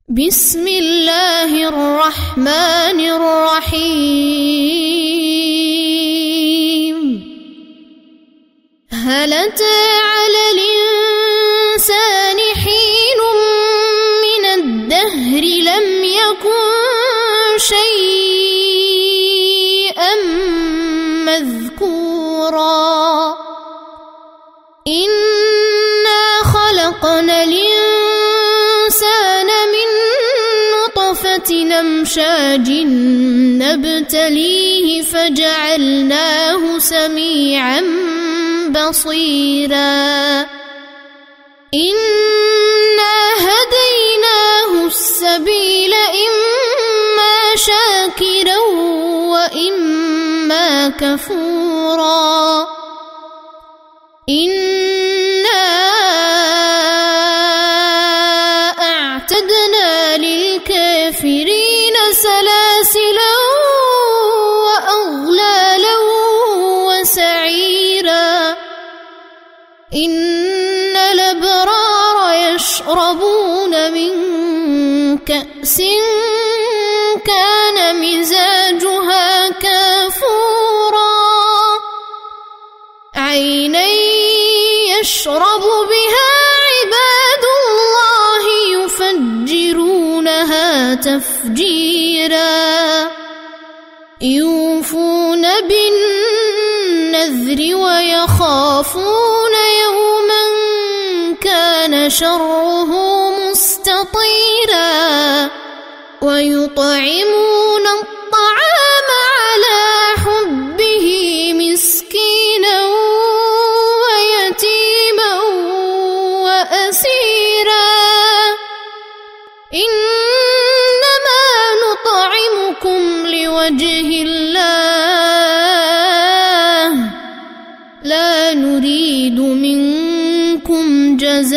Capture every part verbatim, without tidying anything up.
بسم الله الرحمن الرحيم هل أتى على الإنسان حين من الدهر لم يكن شيئا مذكورا إنا خلقنا الإنسان من نطفة أمشاج نبتليه فجعلناه سميعا بصيرا إنا هديناه السبيل إما شاكرا وإما كفورا إنا أعتدنا للكافرين سلاسلا وأغلالا وسعيرا إن الأبرار يشربون من كأس كان مزاجها كافورا عينا يشرب بها عباد الله يفجرونها تفجيرا يوفون بالنذر ويخافون يوما كان شره مستطيرا ويطعمون الطعام على حبه مسكينا ويتيما وأسيرا إنما نطعمكم لوجه الله لا نريد منكم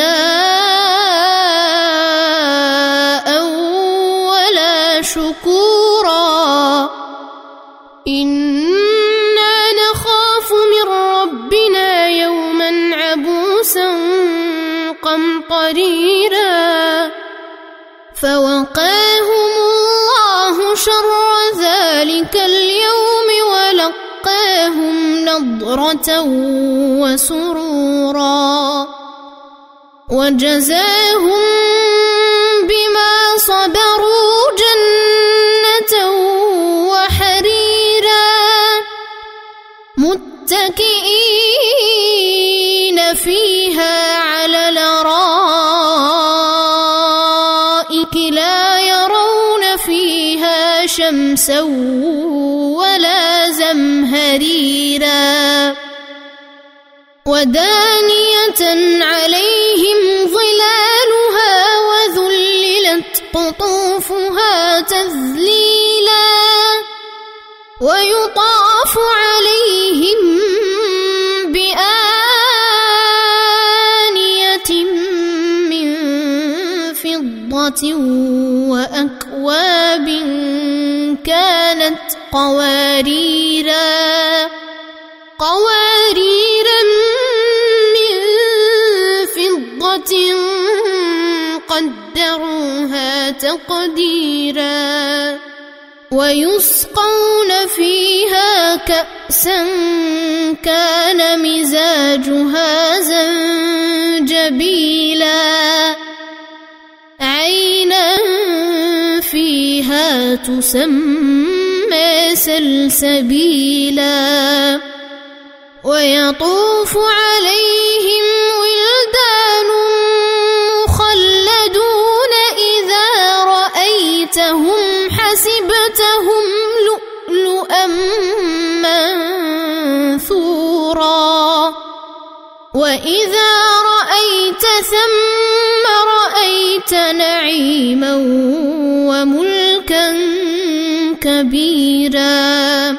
جزاء ولا شكورا إنا نخاف من ربنا يوما عبوسا قمطريرا فوقاهم الله شر ذلك اليوم ولقاهم نضرة وسرورا وجزاهم بما صبروا جنة وحريرا متكئين فيها على الأرائك لا يرون فيها شمسا ولا زمهريرا ودانية عليهم ظلالها وذللت قطوفها تذليلا ويطاف عليهم بآنية من فضة وأكواب كانت قواريرا قواريرا من فضة قدروها تقديرا ويسقون فيها كأسا كان مزاجها زنجبيلا عينا فيها تسمى سلسبيلا ويطوف عليهم ولدان مخلدون إذا رأيتهم حسبتهم لؤلؤا منثورا وإذا رأيت ثم رأيت نعيما وملكا كبيرا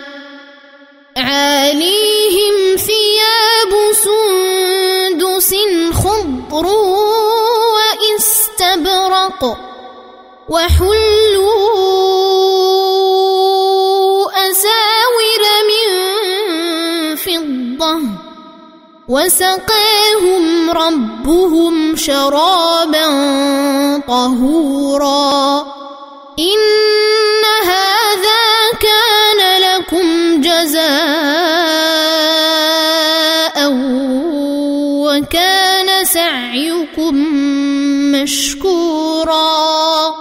عاليهم ثياب سندس خضر واستبرق وحلوا أساور من فضة وسقاهم ربهم شرابا طهورا إن هذا كان لكم جزاء وكان سعيكم مشكورا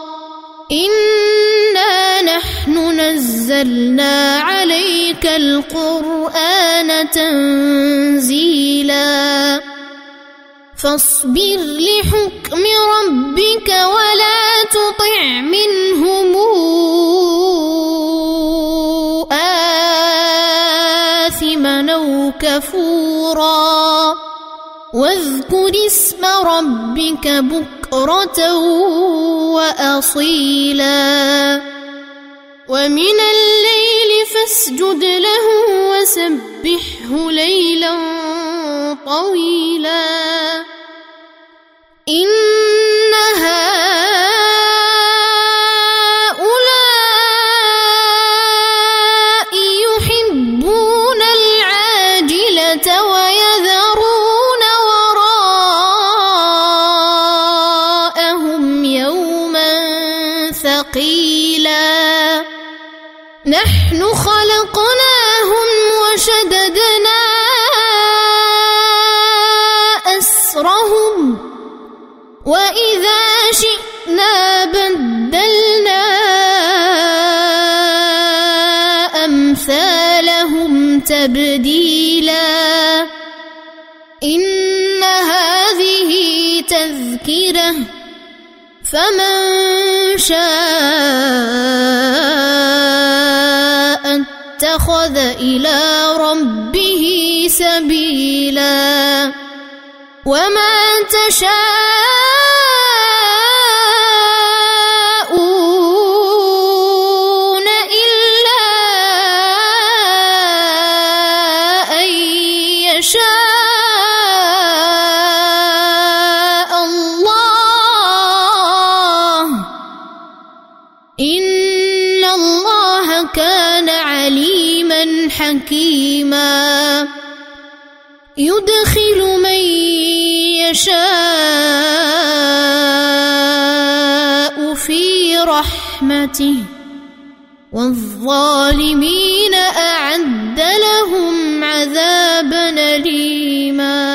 إنا نحن نزلنا عليك القرآن تنزيلا فاصبر لحكم ربك ولا تطع منهم آثما أو كفورا واذكر اسم ربك بكرة وأصيلا ومن الليل فاسجد له وسبحه ليلا طويلا إن هؤلاء يحبون العاجلة ويذرون وراءهم يوما ثقيلا نحن خلقناهم وشددنا أسرهم وإذا شئنا بدلنا أمثالهم تبديلا إن هذه تذكرة فمن شاء اتخذ إلى ربه سبيلا وما تشاءون إلا أن يشاء الله إن الله كان عليما حكيما يدخل من يشاء في رحمته والظالمين أعد لهم عذابا أليما.